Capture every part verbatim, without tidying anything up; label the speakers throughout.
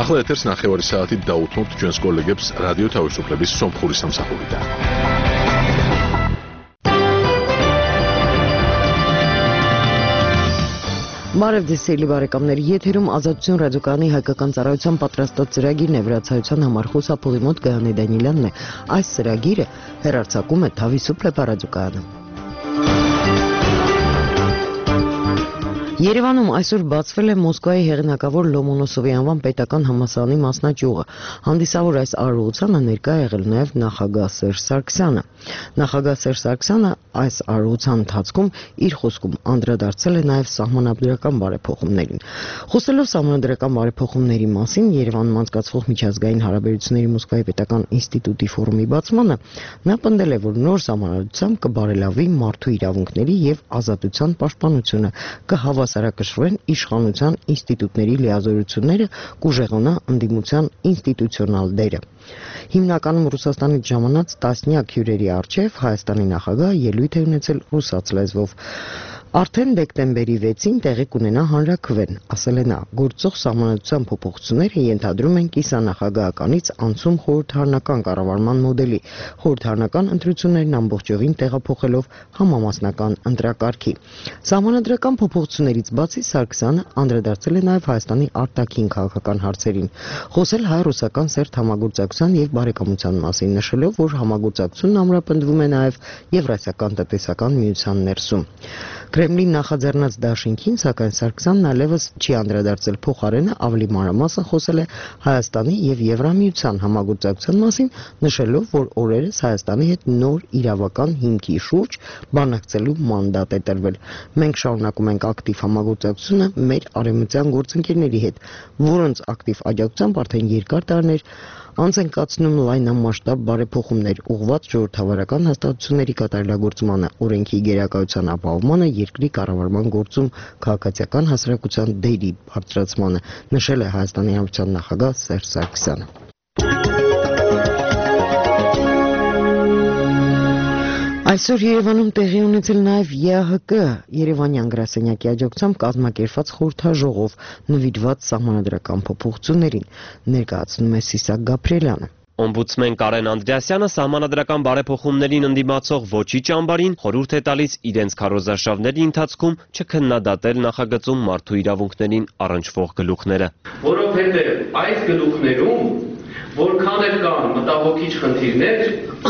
Speaker 1: ახლა ეთერს ნახევარი საათით დაუთმობთ ჩვენს კოლეგებს რადიო თავისუფლების სომხური სამსახურიდან.
Speaker 2: Բարև սիրելի բարեկամներ, եթերում ազատություն ռադիոկայանի հայկական ծառայության պատրաստած ծրագիրն է, վրացայության համար խոսափողի մոտ Գայանե Դանիելյանն է։ Այս ծրագիրը հեռարձակում է Թավիսուփլե ռադիոկայանը։ Երևանում այսօր բացվել է Մոսկվայի հեղինակավոր Լոմոնոսովի անվան պետական համալսարանի մասնաճյուղը։ Հանդիսավոր այս արարողությանը ներկա է եղել նաև նախագահ Սերժ Սարգսյանը։ Նախագահ Սերժ Սարգսյանը այս արարողության ընթացքում իր խոսքում անդրադարձել է նաև սահմանադրական բարեփոխումներին։ Խոսելով սահմանադրական բարեփոխումների մասին Երևանում անցկացվող միջազգային հարաբերությունների Մոսկվայի պետական ինստիտուտի ֆորումի բացմանը, նա պնդել է, որ նոր սահմանադրությամբ կբարելավի մարդու իրավունքների եւ ազատության պաշտպանությունը, կհավասարակշռվեն իշխանության ինստիտուտների լիազորությունները, կուժեղանա ընդդիմության ինստիտուցիոնալ դերը։ Հիմնականում Ռուսաստանից ժամանած տասնյակ հյուրերի առջև Հայաստանի նախագահը ելույթ է ունեցել ռուսաց լեզվով։ Արդեն դեկտեմբերի վեցին տեղի կունենա հանրաքվեն, ասել է նա, գործող սահմանադրության փոփոխությունները ենթադրում են կիսանախագահականից անցում խորհրդարանական կառավարման մոդելի, խորհրդարանական ընտրություններն ամբողջովին տեղափոխելով համամասնական ընտրակարգի։ Սահմանադրական փոփոխություններից բացի Սարգսյանը անդրադարձել է նաև Հայաստանի արտաքին քաղաքական հարցերին, խոսել հայ-ռուսական սերտ համագործակցության եւ բարեկամության մասին, նշելով, որ համագործակցությունն ամրապնդվում է նաև Եվրասիական տնտեսական միության ներսում։ Կրեմլին նախաձեռնած դաշինքին, սակայն Սարգսյանն այլևս չի անդրադարձել, փոխարենը ավելի մանրամասն խոսել է Հայաստանի եւ Եվրամիության համագործակցության մասին, նշելով, որ օրերս Հայաստանի հետ նոր իրավական հիմքի շուրջ բանակցելու մանդատ է տրվել։ Մենք շարունակում ենք ակտիվ համագործակցությունը մեր արևմտյան գործընկերների հետ, որոնց ակտիվ աջակցությամբ արդեն երկար տարիներ անց են կացնում լայնամասշտաբ բարեփոխումներ ուղղված ժողովրդավարական հաստատությունների կատարելագործմանը, օրենքի գերակայության ապահովմանը, երկրի կառավարման գործում քաղաքացիական հասարակության դերի բարձրացմանը, նշել է Հայաստանի Հանրապետության նախագահ Սերժ Սարգսյանը։ Այսօր Երևանում տեղի ունեցել նաև ԵԱՀԿ Երևանյան գրասենյակի աջակցությամբ կազմակերպված խորհրդաժողով նվիրված սահմանադրական փոփոխություններին, ներկայացնում է Սիսակ Գաբրիելյանը։
Speaker 3: Օմբուդսմեն Կարեն Անդրեասյանը սահմանադրական բարեփոխումներին ընդդիմացող ոչի ճամբարին խորհուրդ է տալիս իրենց քարոզարշավների ընթացքում չքննադատել նախագծում մարդու իրավունքներին առնչվող գլուխները։
Speaker 4: Որովհետև այս գլուխներում որքան էլ կան մտահոգիչ խնդիրներ,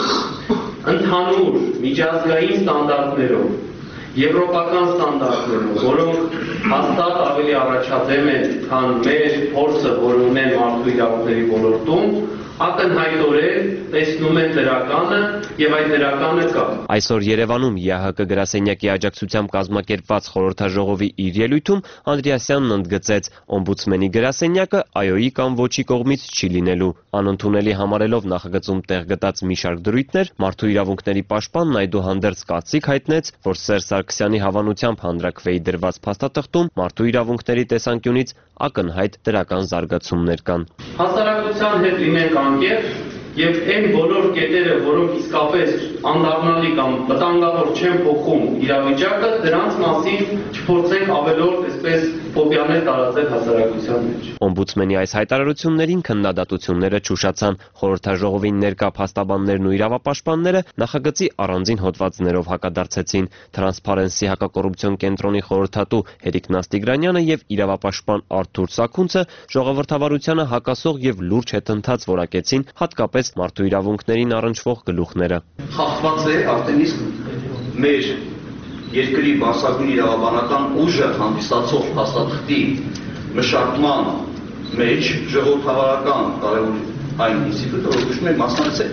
Speaker 4: ընդհանուր միջազգային ստանդարտներով, եվրոպական ստանդարտներով, որոնք հաստատ ավելի առաջադեմ են, քան մեր փորձը, որ ունեն մարդու իրավունքների ոլորտում, ակնհայտորեն տեսնում են դրականը եւ այդ դրականը կա։
Speaker 3: Այսօր Երևանում ԵԱՀԿ գրասենյակի աջակցությամբ կազմակերպված խորհրդաժողովի իր ելույթում Անդրեասյանն ընդգծեց, օմբուդսմենի գրասենյակը այ օ-ի կամ ոչի կողմից չի լինելու, անընդունելի համարելով նախագծում տեղ գտած մի շարք դրույթներ, մարդու իրավունքների պաշտպանն այդուհանդերձ կարծիք հայտնեց, որ Սերժ Սարգսյանի հավանությամբ հանրաքվեի դրված փաստաթղթում մարդու իրավունքների տեսանկյունից ակնհայտ դրական զարգացումներ կան։
Speaker 4: Հասարակության հետ լինենք անկեղծ եւ այն բոլոր կետերը, որոնք իսկապես անդառնալի կամ վտանգավոր չեն փոխում իրավիճակը, դրանց մասին չփորձենք ավելորդ այսպես ֆոբիաներ տարածել հասարակության մեջ։
Speaker 3: Օմբուդսմենի այս հայտարարություններին քննադատությունները չուշացան, խորհրդաժողովին ներկա փաստաբաններն ու իրավապաշտպանները նախագծի առանձին հոդվածներով հակադարձեցին։ Թրանսփարենսի հակակոռուպցիոն կենտրոնի խորհրդատու Հերիկ Նաստիգրանյանը եւ իրավապաշտպան Արթուր Սաքունցը ժողովրդավարությանը հակասող եւ լուրջ հետընթաց որակեցին հատկապես մարդու իրավունքներին առնչվող գլուխները։
Speaker 5: Խախտված է արդեն իսկ մեր երկրի բարձրագույն իրավաբանական ուժը հանդիսացող փաստաթղթի մշակման մեջ ժողովրդավարական կարևոր այն ինստիտուտը, որ ուժում է մասնակցել։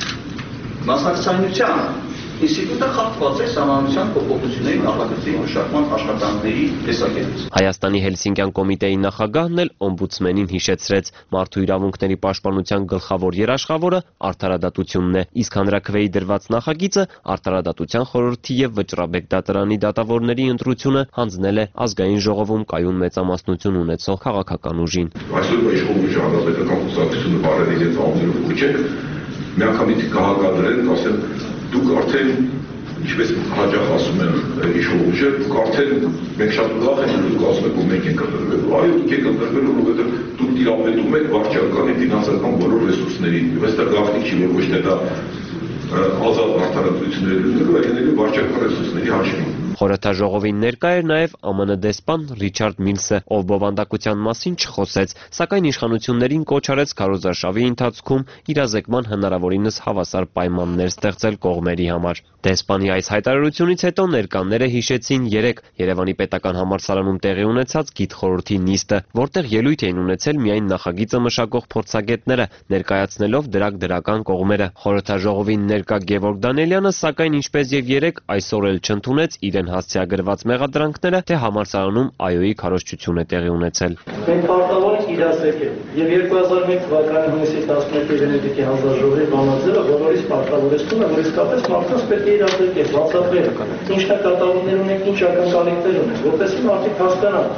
Speaker 5: Մասնակցայնության ինստիտուտը խախտված է սահմանադրության փոփոխությունների նախագծի մշակման աշխատանքների տեսակետից։
Speaker 3: Հայաստանի Հելսինկյան կոմիտեի նախագահն էլ օմբուդսմենին հիշեցրեց, մարդու իրավունքների պաշտպանության գլխավոր երաշխավորը արդարադատությունն է, իսկ հանրաքվեի դրված նախագիծը արդարադատության խորհրդի եւ Վճռաբեկ դատարանի դատավորների ընտրությունը հանձնել է ազգային ժողովում կայուն մեծամասնություն ունեցող քաղաքական ուժին։
Speaker 6: Այսօր իշխող ուժը հանրապետական կուսակցությունը բարել իրենց անձերով կոչել, միանգամից կհակադրեն, ասել դուք արդեն ինչպես հաճախ ասում են իշխող ուժերը, կարծել մենք շատ ուրախ ենք, դուք ասում եք, որ մենք ենք ընտրվելու։ Այո, դուք եք ընտրվելու, որովհետև դուք տիրապետում եք վարչականի ֆինանսական բոլոր ռեսուրսներին։ Եվ այստեղ գաղտնիք չի, որ ոչ թե դա ազատ արդարացություններ լինելու, այլ լինելու վարչական ռեսուրսների հաշվին։
Speaker 3: Խորհրդաժողովին ներկա էր նաև Է Մ Ն դեսպան Ռիչարդ Միլսը, ով բովանդակության մասին չխոսեց, սակայն իշխանություններին կոչ արեց քարոզարշավի ընթացքում իրազեկման հնարավորինս հավասար պայմաններ ստեղծել կողմերի համար։ Դեսպանի այս հայտարարությունից հետո ներկաները հիշեցին երեկ Երևանի պետական համալսարանում տեղի ունեցած գիտխորհրդի նիստը, որտեղ ելույթ էին ունեցել միայն նախագիծը մշակող փորձագետները, ներկայացնելով դրակ դրական կողմերը։ Խորհրդաժողովին ներկա Գևորգ Դանիելյանը, սակայն ինչպես եւ երեկ, այսօր էլ չընդունեց իրեն հասցեագրված մեղադրանքները, թե համալսարանում Այ Օ-ի քարոզչություն է տեղի ունեցել։
Speaker 7: Մենք պարտավոր ենք իրազեկել եւ երկու հազար մեկ թվականի հունիսի տասնմեկի Վենետիկի հանձնաժողովի բանաձևը բոլորիս պարտավորեցնում է, որ իսկապես մարդկանց պետք է իրազեկել, բացատրել, ինչ նկատառումներ ունենք, ինչ ակնկալիքներ ունենք, որպեսզի մարդիկ հասկանան,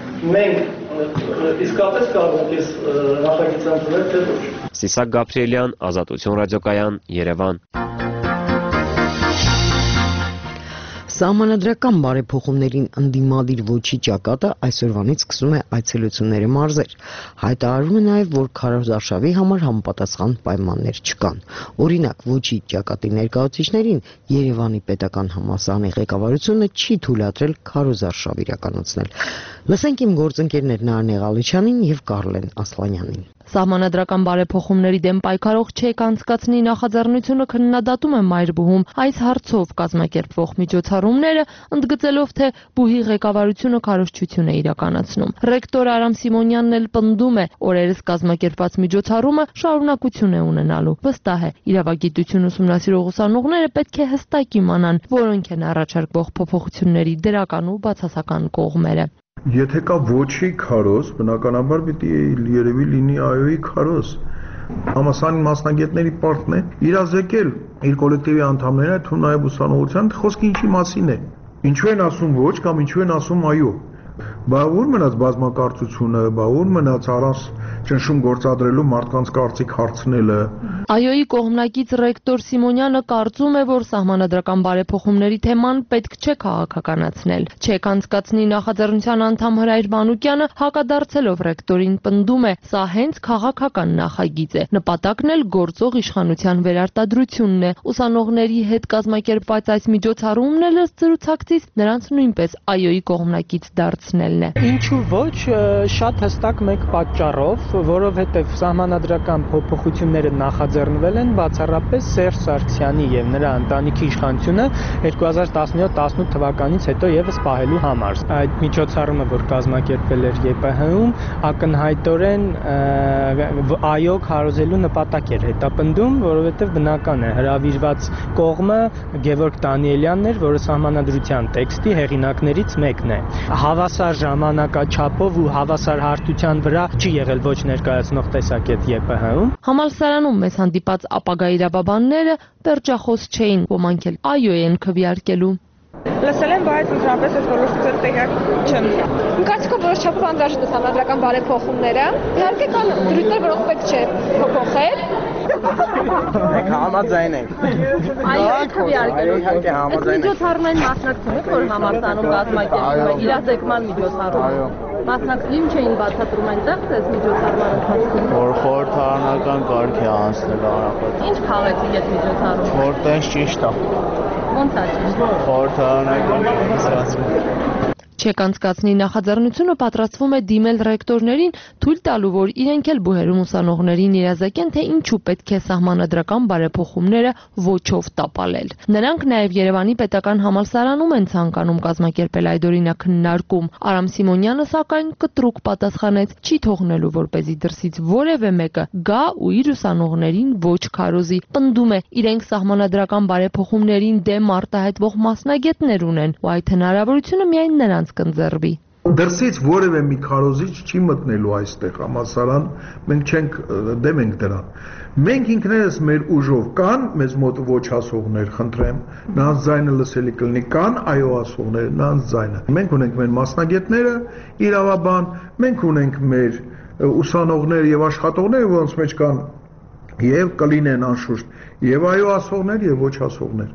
Speaker 7: մենք իսկապես կարող ենք այս նախագիծը ընդունել, թե ոչ։
Speaker 3: Սիսակ Գաբրիելյան, Ազատություն ռադիոկայան, Երևան։
Speaker 2: Սահմանադրական բարեփոխումներին ընդդիմադիր ոչի ճակատը այսօրվանից սկսում է այցելությունների մարզեր։ Հայտարարում է նաև, որ քարոզարշավի համար համապատասխան պայմաններ չկան։ Օրինակ, ոչի ճակատի ներկայացուցիչներին Երևանի պետական համալսարանի ղեկավարությունը չի թույլատրել քարոզարշավ իրականացնել։ Լսենք իմ գործընկերներ Նարնե Ղալիչյանին եւ Կարլեն Ասլանյանին։
Speaker 8: Սահմանադրական բարեփոխումների դեմ պայքարող ՉԵԿ անցկացնի նախաձեռնությունը քննադատում է Մայրբուհում այս հարցով կազմակերպվող միջոցառումները, ընդգծելով, թե բուհի ղեկավարությունը քարոզչություն է իրականացնում։ Ռեկտոր Արամ Սիմոնյանն էլ պնդում է, օրերս կազմակերպված միջոցառումը շարունակություն է ունենալու։ Վստահ է, իրավագիտություն ուսումնասիրող ուսանողները պետք է հստակ իմանան, որոնք են առաջարկվող փոփոխությունների դրական ու բացասական կողմերը։
Speaker 9: Եթե կա ոչի քարոզ, բնականաբար պիտի երևի լինի Այ Օ-ի քարոզ։ Համալսարանի մասնագետների պարտն է իրազեկել իր կոլեկտիվի անդամները, թվում նաև ուսանողության, խոսքը ինչի մասին է։ Ինչու են ասում ոչ կամ ինչու են ասում այո։ Բա ուր մնաց բազմակարծությունը, բա ուր մնաց առանց ճնշում գործադրելու մարդկանց կարծիք հարցնելը։
Speaker 8: Այ Օ-ի կողմնակից ռեկտոր Սիմոնյանը կարծում է, որ սահմանադրական բարեփոխումների թեման պետք չէ քաղաքականացնել։ ՉԵԿ անցկացնի նախաձեռնության անդամ Հրայր Մանուկյանը հակադարձելով ռեկտորին պնդում է, սա հենց քաղաքական նախագիծ է։ Նպատակն էլ գործող իշխանության վերարտադրությունն է։ Ուսանողների հետ կազմակերպված այս միջոցառումն էլ ըստ զրուցակցից նրանց նույնպես Այ Օ-ի կողմնակից դարձնելն է։
Speaker 10: Ինչու ոչ, շատ հստակ մեկ պատճառով, որովհետև սահմանադրական փոփոխությունները նախաձեռնվել են բացառապես Սերժ Սարգսյանի եւ նրա ընտանիքի իշխանությունը երկու հազար տասնյոթ տասնութ թվականից հետո եւս պահելու համար։ Այդ միջոցառումը, որ կազմակերպվել էր Ե Պ Հ-ում, ակնհայտորեն Այ Օ քարոզելու նպատակ էր հետապնդում, որովհետև բնական է հրավիրված կողմը Գևորգ Դանիելյանն էր, որը սահմանադրության տեքստի հեղինակներից մեկն է։ Հավասար ժամանակաչափով ու հավասար հարթության վրա չի եղել ոչ ներկայացնող տեսակետ Ե Պ Հ-ում։
Speaker 8: Համալսարանում մեզ հանդիպած ապագա իրավաբանները պերճախոս չէին, ոմանք էլ Այ Օ են քվեարկելու։
Speaker 11: Լսել եմ, բայց ընդհանրապես այս ոլորտից էլ տեղյակ չեմ։ Իմ կարծիքով որոշ չափով անհրաժեշտ է սահմանադրական բարեփոխումները։ Իհարկե կան դրույթներ, որոնք պետք չէ փոփոխել։
Speaker 10: Մենք համաձայն ենք։
Speaker 8: Այո, քվեարկելու։
Speaker 10: Իհարկե համաձայն ենք։
Speaker 8: Միջոցառումային մասնակցում եք, որ համալսարանում կազմակերպվում է իրազեկման միջոցառում։ Մասնակցին չէին բացատրում այնտեղ, թե այս միջոցառման ընթացքում
Speaker 12: որ խորհրդարանական կարգ է անցնել անապատ։
Speaker 8: Ինչ քաղաքացի այդ միջոցառում։
Speaker 12: Որտեղ ճիշտ է։
Speaker 8: Ոնց է ճիշտ։
Speaker 12: Խորհրդարանական կարգ
Speaker 8: ՉԵԿ անցկացնի նախաձեռնությունը պատրաստվում է դիմել ռեկտորներին, թույլ տալու, որ իրենք էլ բուհերում ուսանողներին իրազեկեն, թե ինչու պետք է սահմանադրական բարեփոխումները ոչով տապալել։ Նրանք նաև Երևանի պետական համալսարանում են ցանկանում կազմակերպել այդ օրինակ քննարկում։ Արամ Սիմոնյանը սակայն կտրուկ պատասխանեց, չի թողնելու, որպեսզի դրսից որևէ մեկը գա ու իր ուսանողներին ոչ քարոզի։ Պնդում է, իրենք սահմանադրական բարեփոխումներին դեմ արտահայտվող մասնագետներ ունեն, ու այդ հնարավորությունը միայն նրանց կընձեռվի։
Speaker 9: Դրսից որևէ մի քարոզիչ չի մտնելու այստեղ համալսարան, մենք չենք դեմ ենք դրան։ Մենք ինքներս մեր ուժով կան մեզ մոտ ոչ ասողներ, խնդրեմ, նրանց ձայնը լսելի կլինի, կան Այ Օ ասողներ, նրանց ձայնը։ Մենք ունենք մեր մասնագետները, իրավաբան, մենք ունենք մեր ուսանողներ եւ աշխատողներ, որոնց մեջ կան եւ կլինեն անշուշտ եւ Այ Օ ասողներ եւ ոչ ասողներ։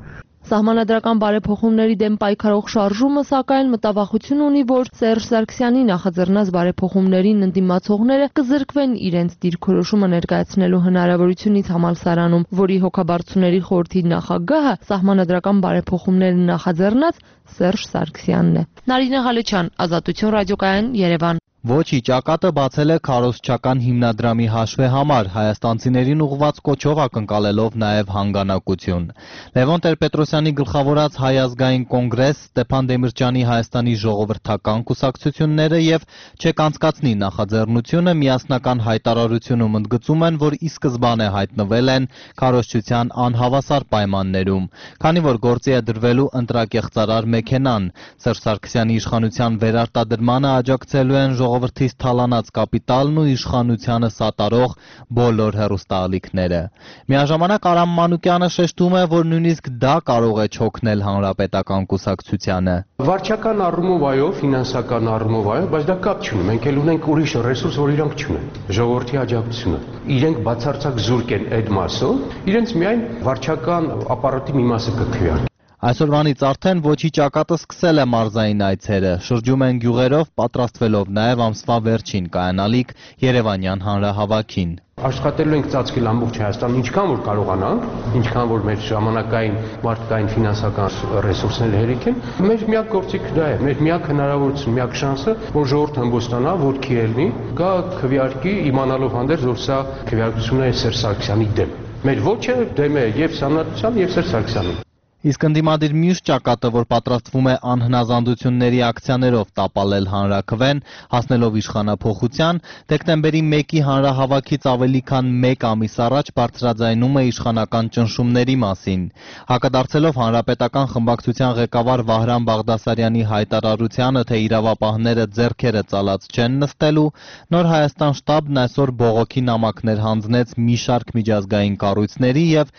Speaker 8: Սահմանադրական բարեփոխումների դեմ պայքարող շարժումը սակայն մտավախություն ունի, որ Սերժ Սարգսյանի նախաձեռնած բարեփոխումներին ընդդիմացողները կզրկվեն իրենց դիրքորոշումը ներկայացնելու հնարավորությունից համալսարանում, որի հոգաբարձուների խորհրդի նախագահը սահմանադրական բարեփոխումները նախաձեռնած Սերժ Սարգսյանն է։ Նարինե Ղալեչյան, Ազատություն ռադիոկայան, Երևան։
Speaker 13: Ոչի ճակատը բացել է քարոզչական հիմնադրամի հաշվի համար, հայաստանցիներին ուղղված կոչով ակնկալելով նաև հանգանակություն։ Լևոն Տեր-Պետրոսյանի գլխավորած Հայ ազգային կոնգրես, Ստեփան Դեմիրճյանի Հայաստանի ժողովրդական կուսակցությունները եւ Չեկանցկացնի նախաձեռնությունը միասնական հայտարարությունում ընդգծում են, որ ի սկզբանե հայտնվել են քարոզչության անհավասար պայմաններում, քանի որ գործի է դրվելու ընտրակեղծարար մեքենան։ Սերժ Սարգսյանի իշխանության վերարտադրմանը աջակցելու են ժողովրդից թալանած կապիտալն ու իշխանությանը սատարող բոլոր հեռուստաալիքները։ Միաժամանակ Արամ Մանուկյանը շեշտում է, որ նույնիսկ դա կարող է չօգնել հանրապետական կուսակցությանը։
Speaker 14: Վարչական առումով այո, ֆինանսական առումով այո, բայց դա կապ չունի։ Մենք էլ ունենք ուրիշ ռեսուրս, որ իրանք չունեն։ Ժողովրդի աջակցությունը։ Իրենք բացարձակ զուրկ են այդ մասով, իրենց միայն վարչական ապարատի մի մասը կքվի։
Speaker 13: Այսօրվանից արդեն ոչի ճակատը սկսել է մարզային այցերը, շրջում են գյուղերով, պատրաստվելով նաև ամսվա վերջին կայանալիք Երևանյան հանրահավաքին։
Speaker 14: Աշխատելու ենք ծածկել ամբողջ Հայաստանը, ինչքան որ կարողանանք, ինչքան որ մեր ժամանակային, մարդկային, ֆինանսական ռեսուրսները հերիք են, մեր միակ գործիքը դա է, մեր միակ հնարավորությունը, միակ շանսը, որ ժողովուրդը հմբոստանա, որ քիելնի, գա քվեարկի, իմանալով հանդերձ, որ սա քվեարկությունը է Սերժ Սարգսյանի դեմ։ Մեր ոչը դեմ է եւ Սանատության եւ Սերժ Սարգսյանի։
Speaker 13: Իսկ ընդդիմադիր մյուս ճակատը, որ պատրաստվում է անհնազանդությունների ակցիաներով տապալել հանրաքվեն, հասնելով իշխանափոխության, դեկտեմբերի մեկի հանրահավաքից ավելի քան մեկ ամիս առաջ բարձրաձայնում է իշխանական ճնշումների մասին։ Հակադարձելով հանրապետական խմբակցության ղեկավար Վահրամ Բաղդասարյանի հայտարարությանը, թե իրավապահները ձեռքերը ծալած չեն նստելու, Նոր Հայաստան շտաբն այսօր բողոքի նամակներ հանձնեց մի շարք միջազգային կառույցների եւ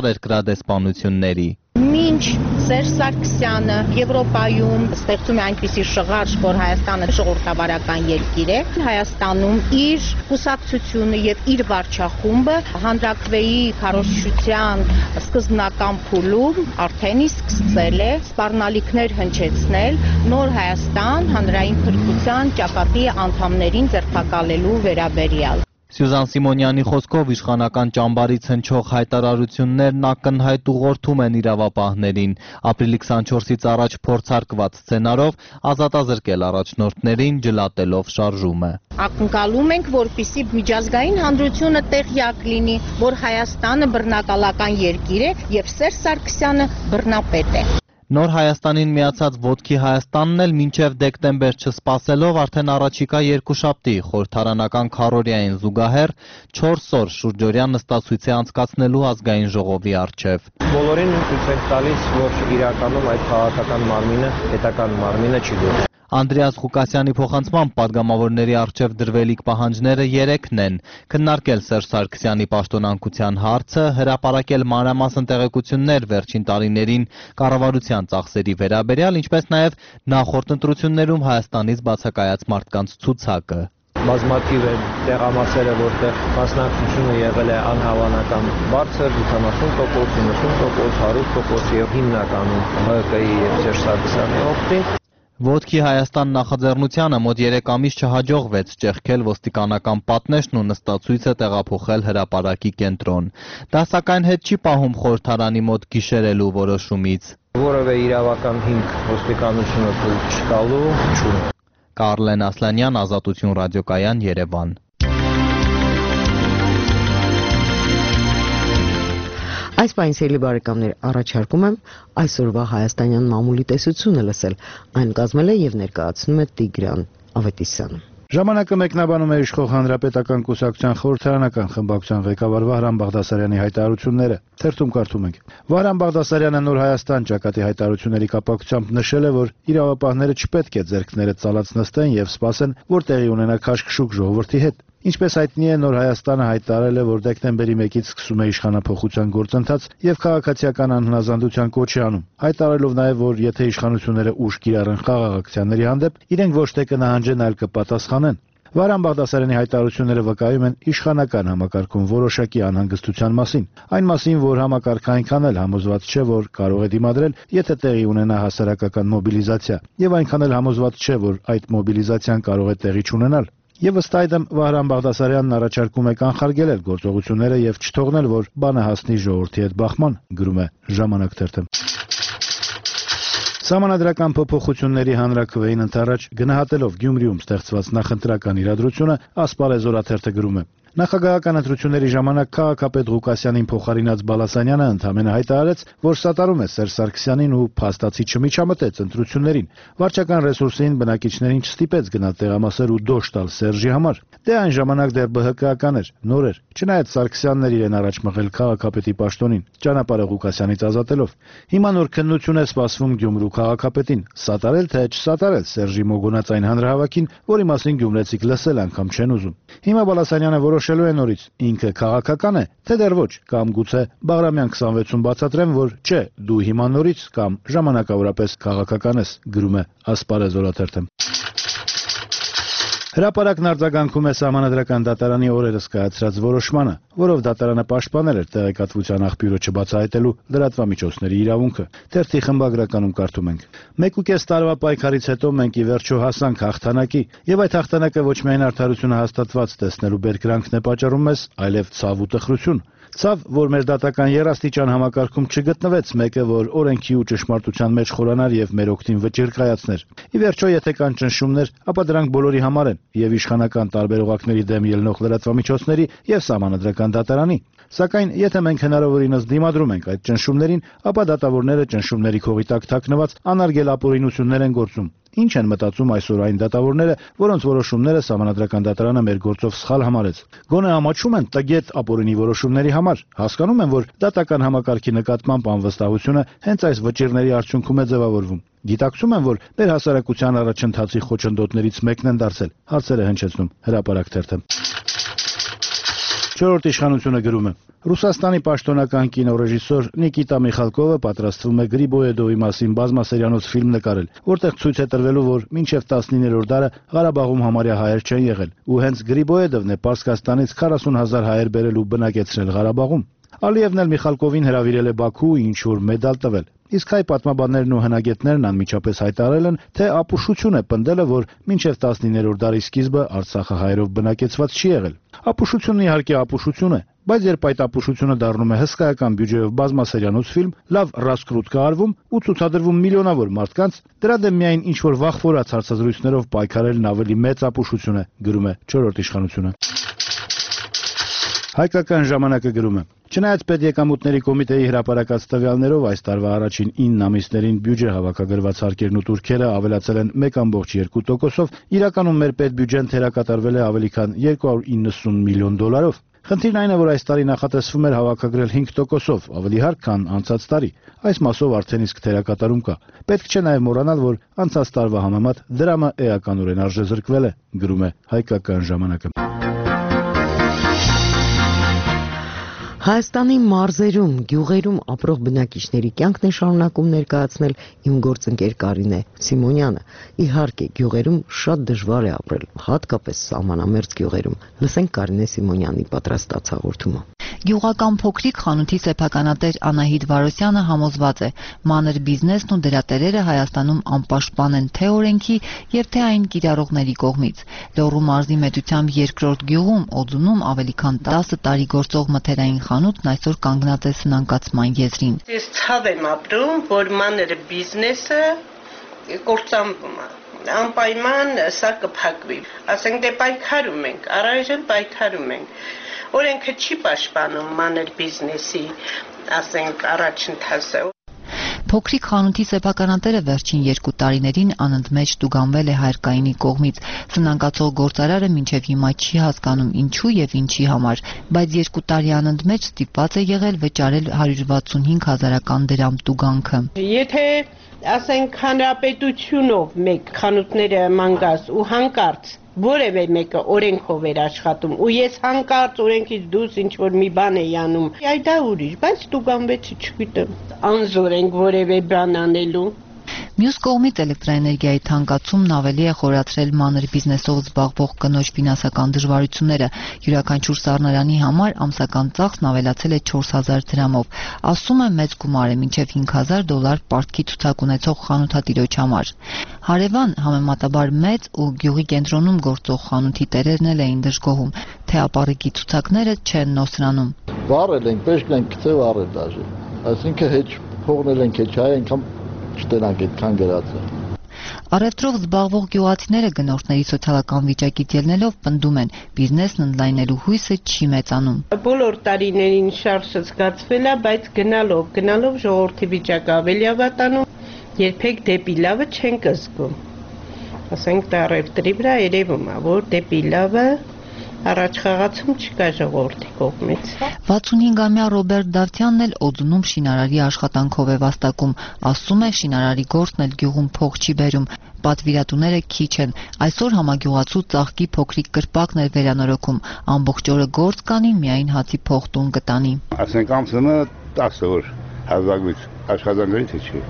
Speaker 13: օտարերկրադեսպանությունների։
Speaker 15: Մինչ Սերժ Սարգսյանը Եվրոպայում ստեղծում է այնպիսի շղարշ, որ Հայաստանը ժողովրդավարական երկիր է, Հայաստանում իր կուսակցությունը եւ իր վարչախումբը հանրաքվեի քարոզչության սկզբնական փուլում արդեն իսկ սկսել է սպառնալիքներ հնչեցնել Նոր Հայաստան հանրային փրկության ճակատի անդամներին ձերբակալելու վերաբերյալ։
Speaker 13: Սյուզան Սիմոնյանի խոսքով իշխանական ճամբարից հնչող հայտարարություններն ակնհայտ ուղղորդում են իրավապահներին, ապրիլի քսանչորսից առաջ փորձարկված սցենարով ազատազրկել առաջնորդներին, ջլատելով շարժումը։
Speaker 15: Ակնկալում ենք, որպիսի միջազգային հանրությունը տեղյակ լինի, որ Հայաստանը բռնակալական երկիր է եւ Սերժ Սարգսյանը բռնապետ է։
Speaker 13: Նոր Հայաստանին միացած Ոտքի Հայաստանն էլ մինչև դեկտեմբեր չսպասելով արդեն առաջիկա երկուշաբթի խորհրդարանական քառօրյային զուգահեռ չորս օր շուրջօրյա նստացույց է անցկացնելու ազգային ժողովի առջև։
Speaker 16: Բոլորին ցույց ենք տալիս, որ իրականում այդ քաղաքական մարմինը, պետական մարմինը չի գործում։
Speaker 13: Անդրեաս Ղուկասյանի փոխանցմամբ падգամավորների առջև դրվելիք պահանջները երեքն են՝ քննարկել Սերժ Սարգսյանի պաշտոնանկության հարցը, հրապարակել մանրամասն տեղեկություններ վերջին տարիներին կառավարության ծախսերի վերաբերյալ, ինչպես նաև նախորդ ընտրություններում Հայաստանից բացակայած մարդկանց ցուցակը։
Speaker 16: Բազմաթիվ է տեղամասերը, որտեղ մասնակցությունը եղել է անհավանական բարձր, ութանասուն տոկոս, իննսուն տոկոս, հարյուր տոկոս եւ հիմնականում ՀԿ-ի եւ Սերժ Սարգսյանի օգտին։
Speaker 13: Ոտքի Հայաստան նախաձեռնությանը մոտ երեք ամիս չհաջողվեց ճեղքել ոստիկանական պատնեշն ու նստացույցը տեղափոխել հրապարակի կենտրոն։ Դա սակայն հետ չի պահում խորհրդարանի մոտ գիշերելու որոշումից։
Speaker 16: Որևէ իրավական հիմք ոստիկանությունը թույլ չտալու չունի։
Speaker 13: Կարլեն Ասլանյան, Ազատություն ռադիոկայան, Երևան։
Speaker 2: Այս պայն սիրելի բարեկամներ, առաջարկում եմ այսօրվա հայաստանյան մամուլի տեսությունը լսել, այն կազմել է եւ ներկայացնում է Տիգրան Ավետիսյանը։
Speaker 17: Ժամանակը մեկնաբանում է իշխող հանրապետական կուսակցության խորհրդարանական խմբակցության ղեկավար Վահրամ Բաղդասարյանի հայտարարությունները։ Թերթում կարդում ենք. Վահրամ Բաղդասարյանը Նոր Հայաստան ճակատի հայտարարությունների կապակցությամբ նշել է, որ իրավապահները չպետք է ձեռքները ծալած նստեն եւ սպասեն, որ տեղի ունենա քաշքշուկ ժողովրդի հետ։ Ինչպես հայտնի է, Նոր Հայաստանը հայտարարել է, որ դեկտեմբերի մեկից սկսում է իշխանափոխության գործընթաց եւ քաղաքացիական անհնազանդության կոչ է անում, հայտարարելով նաեւ, որ եթե իշխանությունները ուժ կիրառեն խաղաղ ակցիաների հանդեպ, իրենք ոչ թե կնահանջեն, այլ կպատասխանեն։ Վարան Բաղդասարյանի հայտարարությունները վկայում են իշխանական համակարգում որոշակի անհանգստության մասին, այն մասին, որ համակարգը այնքան էլ համոզված չէ, որ կարող է դիմադրել, եթե տեղի ունենա հասարակական մոբիլիզացիա, եւ այնքան էլ համոզված չէ, որ այդ մոբիլիզացիան կարող է տեղի չունենալ։ Եվ ըստ այդմ Վահրամ Բաղդասարյանն առաջարկում է կանխարգելել գործողությունները եւ չթողնել, որ բանը հասնի ժողովրդի հետ բախման, գրում է Ժամանակ թերթը։ Սահմանադրական փոփոխությունների հանրաքվեին ընդառաջ գնահատելով Գյումրիում ստեղծված նախընտրական իրադրությունը, Ասպարեզ օրաթերթը գրում է. Նախագահական ընտրությունների ժամանակ քաղաքապետ Ղուկասյանին փոխարինած Բալասանյանը ընդամենը հայտարարեց, որ սատարում է Սերժ Սարգսյանին ու փաստացի չմիջամտեց ընտրություններին։ Վարչական ռեսուրսին բնակիչներին չստիպեց գնալ տեղամասեր ու դոշ տալ Սերժի համար։ Դե այն ժամանակ դեռ ԲՀԿ-ական էր, նոր էր, չնայած Սարգսյանն էր իրեն առաջ մղել քաղաքապետի պաշտոնին, ճանապարհը Ղուկասյանից ազատելով։ Հիմա նոր քննություն է սպասվում Գյումրու քաղաքապետին, սատարել թե չսատարել Սերժի մոգոնած այն հանրահավաքին, որի մասին գյումրեցիք լսել անգամ չեն ուզում։ Հիմա Բալասանյանը որոշելու է նորից, ինքը քաղաքական է, թե դեռ ոչ, կամ գուցե Բաղրամյան քսանվեցում բացատրեմ, որ չէ, դու հիմա նորից կամ ժամանակավորապես քաղաքական ես, գրում է Ասպարեզ օրաթերթը։ Հրապարակն արձագանքում է Սահմանադրական դատարանի օրերս կայացրած որոշմանը, որով դատարանը պաշտպանել էր տեղեկատվության աղբյուրը չբացահայտելու լրատվամիջոցների իրավունքը։ Թերթի խմբագրականում կարդում ենք. «Մեկուկես տարվա պայքարից հետո մենք ի վերջո հասանք հաղթանակի, եւ այդ հաղթանակը ոչ միայն արդարությունը հաստատված տեսնելու բերկրանքն է պատճառում մեզ, այլև ցավ ու տխրություն։ Ցավ, որ մեր դատական երաստիճան համակարգում չգտնվեց մեկը, որ օրենքի ու ճշմարտության մեջ խորանար եւ մեր օգտին վճիռ կայացներ։ Ի վերջո, եթե կան ճնշումներ, ապա դրանք բոլորի համար են, եւ իշխանական տարբերողակների դեմ ելնող լրատվամիջոցների եւ Սահմանադրական դատարանի։ Սակայն, եթե մենք հնարավորինս դիմադրում ենք այդ ճնշումներին, ապա դատավորները ճնշումների քողի տակ թաքնված անարգել ապօրինություններ են գործում։ Ինչ են մտածում այսօր այն դատավորները, որոնց որոշումները Սահմանադրական դատարանը մեր գործով սխալ համարեց։ Գոնե ամաչում են տգետ ապօրինի որոշումների համար, հասկանում են, որ դատական համակարգի նկատմամբ անվստահությունը հենց այս վճիռների արդյունքում է ձևավորվում։ Գիտակցում են, որ մեր հասարակության առաջընթացի խոչընդոտներից մեկն են դարձել, հարցերը հնչեցնում Հրապարակ թերթը։ Չորրորդ իշխանությունը գրում է. Ռուսաստանի պաշտոնական կինոռեժիսոր Նիկիտա Միխալկովը պատրաստվում է Գրիբոյեդովի մասին բազմասերիանոց ֆիլմ նկարել, որտեղ ցույց է տրվելու, որ մինչև տասնիններորդ դարը Ղարաբաղում համարյա հայեր չեն եղել, ու հենց Գրիբոյեդովն է Պարսկաստանից քառասուն հազար հայեր բերել ու բնակեցրել Ղարաբաղում։ Ալիևն էլ Միխալկովին հրավիրել է Բաքու ու ինչ-որ մեդալ տվել։ Իսկ հայ պատմաբաններն ու հնագետներն անմիջապես հայտարարել են, թե ապուշություն է պնդելը, որ մինչև տասնիններորդ դարի սկիզբը Արցախը հայերով բնակեցված չի եղել։ Ապուշությունն իհարկե ապուշություն է, բայց երբ այդ ապուշությունը դառնում է հսկայական բյուջեով բազմասերիանոց ֆիլմ, լավ ռասկրուտ կատարվում ու ցուցադրվում միլիոնավոր մարդկանց, դրա դեմ միայն ինչ-որ վախվորած հարցազրույցներով պայքարելն ավելի մեծ ապուշություն է, գրում է չորրորդ իշխանությունը։ Հայկական ժամանակը գրում է. Չնայած պետեկամուտների կոմիտեի հրապարակած տվյալներով այս տարվա առաջին ինը ամիսներին բյուջե հավաքագրված հարկերն ու տուրքերը ավելացել են մեկ կόμma երկու տոկոսով, իրականում մեր պետբյուջեն թերակատարվել է ավելի քան երկու հարյուր իննսուն միլիոն դոլարով։ Խնդիրն այն է, որ այս տարի նախատեսվում էր հավաքագրել հինգ տոկոսով, ավելի հարկ, քան անցած տարի։ Այս մասով արդեն իսկ թերակատարում կա։ Պետք չէ նաև մոռանալ, որ անցած տարվա համեմատ դրամը էականորեն արժեզրկվել է, գրում է Հայկական ժամանակը։
Speaker 2: Հայաստանի մարզերում, գյուղերում ապրող բնակիչների կյանքն է շարունակում ներկայացնել իմ գործընկեր Կարինե Սիմոնյանը։ Իհարկե, գյուղերում շատ դժվար է ապրել, հատկապես սահմանամերձ գյուղերում։ Լսենք Կարինե Սիմոնյանի պատրաստած հաղորդումը։
Speaker 18: Գյուղական փոքրիկ խանութի սեփականատեր Անահիտ Վարոսյանը համոզված է, մանր բիզնեսն ու դրա տերերը Հայաստանում անպաշտպան են թե օրենքի եւ թե այն կիրառողների կողմից։ Լոռու մարզի Մեծությամբ երկրորդ գյուղում Օձունում ավելի քան տասը տարի գործող մթերային խանութն այսօր կանգնած է սնանկացման եզրին։
Speaker 19: Ես ցավ եմ ապրում, որ մանր բիզնեսը կործանվում է։ Անպայման սա կփակվի։ Ասենք դե պայքարում ենք, առայժմ պայքարում ենք։ Օրենքը չի պաշտպանում մանր բիզնեսի, ասենք, առաջընթացը։
Speaker 18: Փոքրիկ խանութի սեփականատերը վերջին երկու տարիներին անընդմեջ տուգանվել է հայրկայինի կողմից։ Սնանկացող գործարարը մինչև հիմա չի հասկանում ինչու եւ ինչի համար, բայց երկու տարի անընդմեջ ստիպված է եղել վճարել հարյուր վաթսունհինգ հազարական դրամ տուգանքը։
Speaker 19: Եթե ասենք հանրապետությունով մեկ խանութները մանգաս ու հանկարծ որևէ մեկը օրենքով էր աշխատում ու ես հանկարծ օրենքից դուրս ինչ որ մի բան էի անում, այ դա ուրիշ, բայց տուգանվեցի, չգիտեմ, անզոր ենք որևէ բան անելու։
Speaker 18: Մյուս կողմից էլեկտրաէներգիայի թանկացումն ավելի է խորացրել մանր բիզնեսով զբաղվող կնոջ ֆինանսական դժվարությունները։ Յուրաքանչյուր սառնարանի համար ամսական ծախսն ավելացել է չորս հազար դրամով։ Ասում է մեծ գումար է, մինչև հինգ հազար դոլար պարտքի ցուցակ ունեցող խանութատիրոջ համար։ Հարևան համեմատաբար մեծ ու գյուղի կենտրոնում գործող խանութի տերերն էլ էին դժգոհում, թե ապառիկի ցուցակները չեն նոսրանում։
Speaker 20: Վառել ենք, պեշկն ենք գցել վառել դաժե։ Այսինքն հեչ փողնել ենք, հեչ հայ անգամ չտենանք այդքան գրածը։
Speaker 18: Առևտրով զբաղվող գյուղացիները գնորդների սոցիալական վիճակից ելնելով պնդում են, բիզնեսն ընդլայնելու հույսը չի մեծանում։
Speaker 19: Բոլոր տարիներին շարժը զգացվել է, բայց գնալով, գնալով ժողովրդի վիճակը ավելի ավատանում, երբեք դեպի լավը չենք զգում։ Ասենք դա առևտրի վրա երևում է, որ դեպի լավը առաջ խաղացում չկա ժողովրդի կողմից։
Speaker 18: վաթսունհինգամյա Ռոբերտ Դավթյանն էլ Օձունում շինարարի աշխատանքով է վաստակում, ասում է շինարարի գործն էլ գյուղում փող չի բերում, պատվիրատուները քիչ են, այսօր համագյուղացու ծաղկի փոքրիկ կրպակն էր վերանորոգում, ամբողջ օրը գործ կանի, միայն հացի փող տուն կտանի։
Speaker 21: Ասենք ամսը տասը օր հազագույց աշխատանքից չի,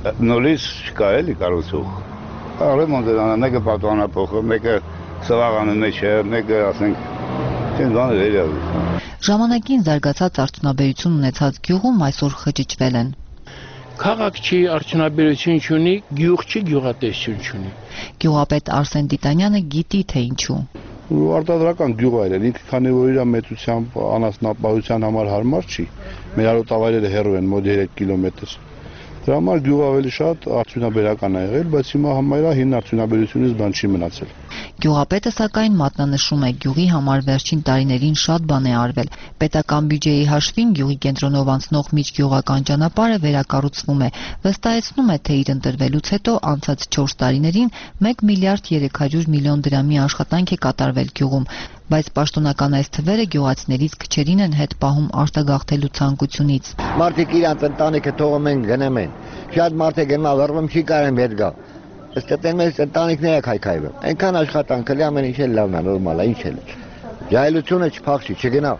Speaker 21: նորից չկա էլի կառուցող, ռեմոնտ է անում, մեկը պատուհանափոխը, մեկը սվաղանը մեջ է, մեկը ասենք չեն բաներ էլի։
Speaker 18: Ժամանակին զարգացած արդյունաբերություն ունեցած գյուղում այսօր խճճվել են։
Speaker 22: Քաղաք չի, արդյունաբերություն չունի, գյուղ չի, գյուղատեսություն չունի։
Speaker 18: Գյուղապետ Արսեն Տիտանյանը գիտի թե ինչու։
Speaker 21: Արտադրական գյուղ այրել, ինքը քանի որ իր մեծությամբ անասնապահության համար հարմար չի, մեր արոտավայրերը հեռու են մոտ երեք կիլոմետր։ Դրա համար գյուղը ավելի շատ արդյունաբերական է եղել, բայց հիմա համարյա հին արդյունաբերությունից բան չի մնացել։
Speaker 18: Գյուղապետը սակայն մատնանշում է, գյուղի համար վերջին տարիներին շատ բան է արվել։ Պետական բյուջեի հաշվին գյուղի կենտրոնով անցնող միջգյուղական ճանապարհը վերակառուցվում է։ Վստահեցնում է, թե իր ընտրվելուց հետո անցած չորս տարիներին մեկ միլիարդ երեք հարյուր միլիոն դրամի աշխատանք է կատարվել գյուղում, բայց պաշտոնական այս թվերը գյուղացիներից քչերին են հետ պահում արտագաղթելու ցանկությունից։
Speaker 23: Մարդիկ իրանց ընտանիքը թողում են գնում են։ Շատ մարդ է գնա վառվում չի կարեմ հետ գա։ Ըստ այդմ էս ընտանիքները քայքայվում։ Այնքան աշխատանք էլի ամեն ինչ էլ լավն է, նորմալ է, ինչ էլ։ Ջահելությունը չփախչի, չգնա։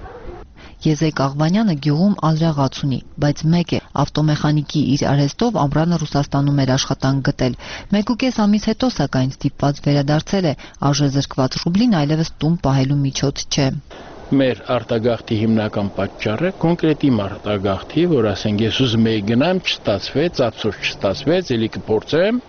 Speaker 18: Եզեկ Աղվանյանը գյուղում ալրաղաց ունի, բայց մեկ է, ավտոմեխանիկի իր արհեստով ամռանը Ռուսաստանում էր աշխատանք գտել։ Մեկ ու կես ամիս հետո սակայն ստիպված վերադարձել է, արժեզրկված ռուբլին այլևս տուն պահելու միջոց չէ։
Speaker 22: Մեր արտագաղթի հիմնական պատճառը կոնկրետ իմ արտագաղթի, որ ասենք ես ուզում եի գնամ, չստացվեց, ափսոս չստացվեց, ելի կփորձեմ,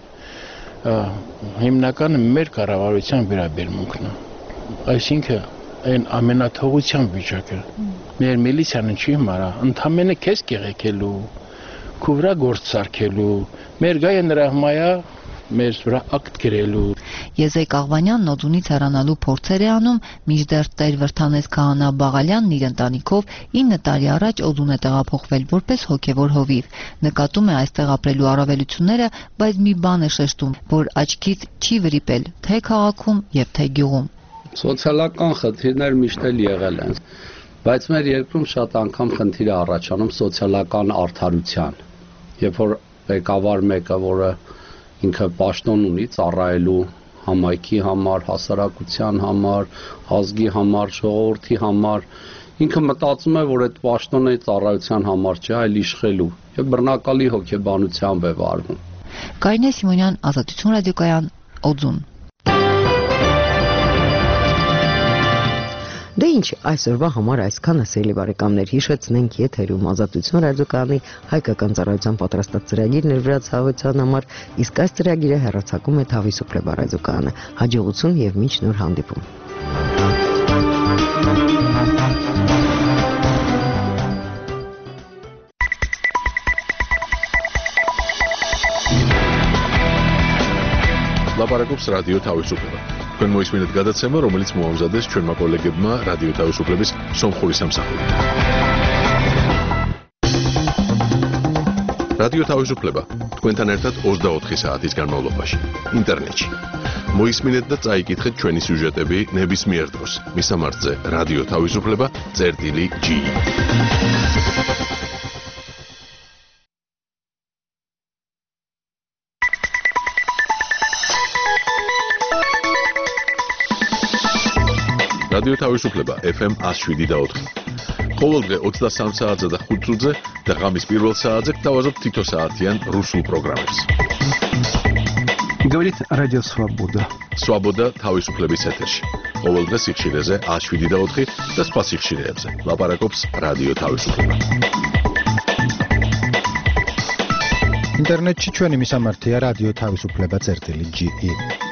Speaker 22: հիմնականը մեր կառավարության վերաբերմունքն է։ Այսինքն այն ամենաթողության վիճակը։ Մեր միլիցիան չի մարա, ընդամենը քեզ կեղեքելու, քու վրա գործ սարքելու, մեր գայը նրա հմայա մեր վրա ակտ գրելու։
Speaker 18: Եզեկ Աղվանյանն Օձունից հեռանալու փորձեր է անում, մինչդեռ Տեր Վրթանես Քահանա Բաղալյանն իր ընտանիքով ինը տարի առաջ Օձուն է տեղափոխվել որպես հոգևոր հովիվ։ Նկատում է այստեղ ապրելու առավելությունները, բայց մի բան է շեշտում, որ աչքից չի վրիպել թե քաղաքում եւ թե գյուղում։
Speaker 24: Սոցիալական խնդիրներ միշտ էլ եղել են, բայց մեր երկրում շատ անգամ խնդիր է առաջանում սոցիալական արդարության։ Երբ որ ղեկավար մեկը, որը ինքը պաշտոն ունի ծառայելու համայնքի համար, հասարակության համար, ազգի համար, ժողովրդի համար, ինքը մտածում է, որ այդ պաշտոնը ծառայության համար չէ, այլ իշխելու եւ բռնակալի հոգեբանությամբ է վարվում։
Speaker 18: Կարինե Սիմոնյան, Ազատություն ռադիոկայան, Օձուն։
Speaker 2: Դե ինչ, այսօրվա համար այսքանը, սիրելի բարեկամներ, հիշեցնենք եթերում Ազատություն ռադիոկայանի հայկական ծառայության պատրաստած ծրագիրն էր վրաց հավության համար, իսկ այս ծրագիրը հեռարձակում է Թավիսոպլե ռադիոկայանը։ Հաջողություն եւ մինչ նոր հանդիպում։
Speaker 1: Լապարակობს ռադիո Թավիսոպլե։ Თქვენ მოისმინეთ გადაცემა, რომელიც მოამზადეს ჩვენმა კოლეგებმა რადიო თავისუფლების სომხური სამსახური. რადიო თავისუფლება თქვენთან ერთად ოცდაოთხი საათის განმავლობაში ინტერნეტში. მოისმინეთ და წაიკითხეთ ჩვენი სიუჟეტები ნებისმიერ დროს. მისამართზე რადიო თავისუფლება წერტილი ჯი. რადიო თავისუფლება ეფ ემ one oh seven და ოთხი. ყოველდღე ოცდასამ საათზე და ხუთ წუთზე და ღამის პირველ საათზე გთავაზობთ თითო საათიან რუსულ პროგრამებს.
Speaker 17: Говорит Радио Свобода.
Speaker 1: Свобода თავისუფლების ეთერში. ყოველდღე სიხშირეზე ათს შვიდი და ოთხი და სხვა სიხშირეებზე. ლაპარაკობს რადიო თავისუფლება.
Speaker 17: ინტერნეტში ჩვენი მისამართია რადიო თავისუფლება წერტილი ჯი ი.